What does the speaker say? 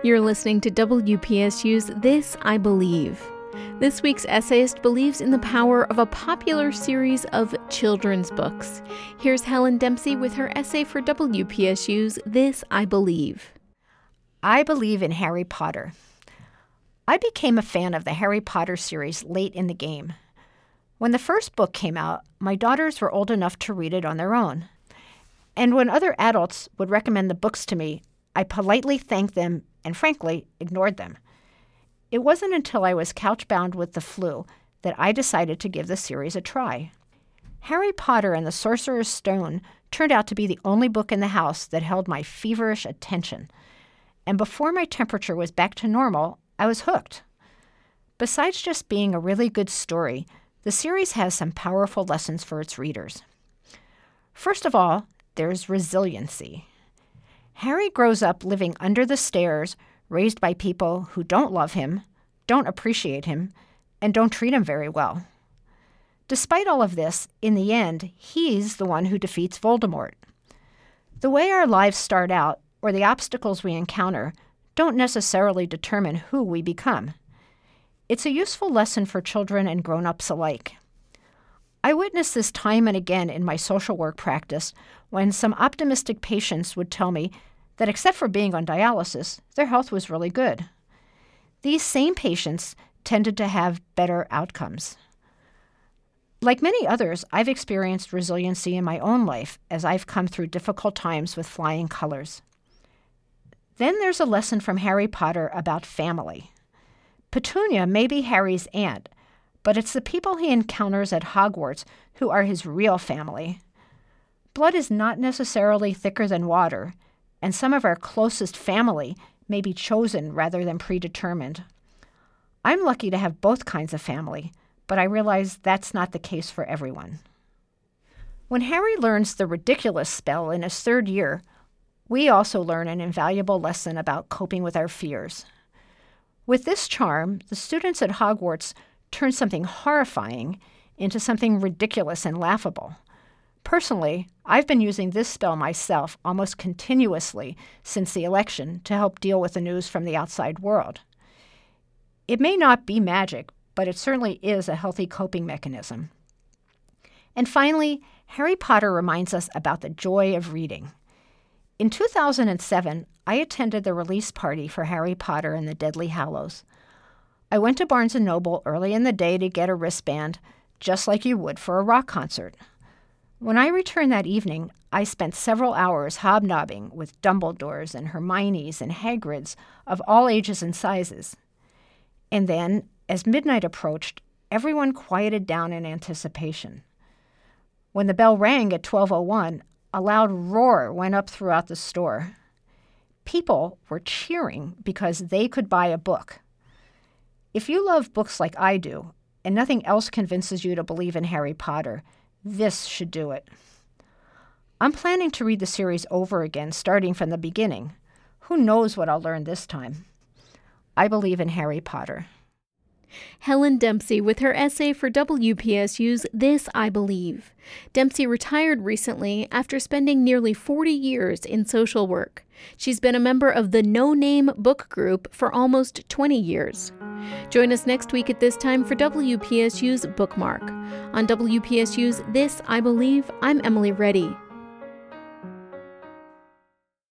You're listening to WPSU's This I Believe. This week's essayist believes in the power of a popular series of children's books. Here's Helen Dempsey with her essay for WPSU's This I Believe. I believe in Harry Potter. I became a fan of the Harry Potter series late in the game. When the first book came out, my daughters were old enough to read it on their own. And when other adults would recommend the books to me, I politely thanked them and frankly ignored them. It wasn't until I was couch-bound with the flu that I decided to give the series a try. Harry Potter and the Sorcerer's Stone turned out to be the only book in the house that held my feverish attention. And before my temperature was back to normal, I was hooked. Besides just being a really good story, the series has some powerful lessons for its readers. First of all, there's resiliency. Harry grows up living under the stairs, raised by people who don't love him, don't appreciate him, and don't treat him very well. Despite all of this, in the end, he's the one who defeats Voldemort. The way our lives start out, or the obstacles we encounter, don't necessarily determine who we become. It's a useful lesson for children and grown-ups alike. I witnessed this time and again in my social work practice when some optimistic patients would tell me that except for being on dialysis, their health was really good. These same patients tended to have better outcomes. Like many others, I've experienced resiliency in my own life as I've come through difficult times with flying colors. Then there's a lesson from Harry Potter about family. Petunia may be Harry's aunt, but it's the people he encounters at Hogwarts who are his real family. Blood is not necessarily thicker than water, and some of our closest family may be chosen rather than predetermined. I'm lucky to have both kinds of family, but I realize that's not the case for everyone. When Harry learns the ridiculous spell in his third year, we also learn an invaluable lesson about coping with our fears. With this charm, the students at Hogwarts turn something horrifying into something ridiculous and laughable. Personally, I've been using this spell myself almost continuously since the election to help deal with the news from the outside world. It may not be magic, but it certainly is a healthy coping mechanism. And finally, Harry Potter reminds us about the joy of reading. In 2007, I attended the release party for Harry Potter and the Deathly Hallows. I went to Barnes & Noble early in the day to get a wristband, just like you would for a rock concert. When I returned that evening, I spent several hours hobnobbing with Dumbledores and Hermiones and Hagrids of all ages and sizes. And then, as midnight approached, everyone quieted down in anticipation. When the bell rang at 12:01, a loud roar went up throughout the store. People were cheering because they could buy a book. If you love books like I do, and nothing else convinces you to believe in Harry Potter, this should do it. I'm planning to read the series over again, starting from the beginning. Who knows what I'll learn this time? I believe in Harry Potter. Helen Dempsey with her essay for WPSU's This I Believe. Dempsey retired recently after spending nearly 40 years in social work. She's been a member of the No Name Book Group for almost 20 years. Join us next week at this time for WPSU's Bookmark. On WPSU's This I Believe, I'm Emily Reddy.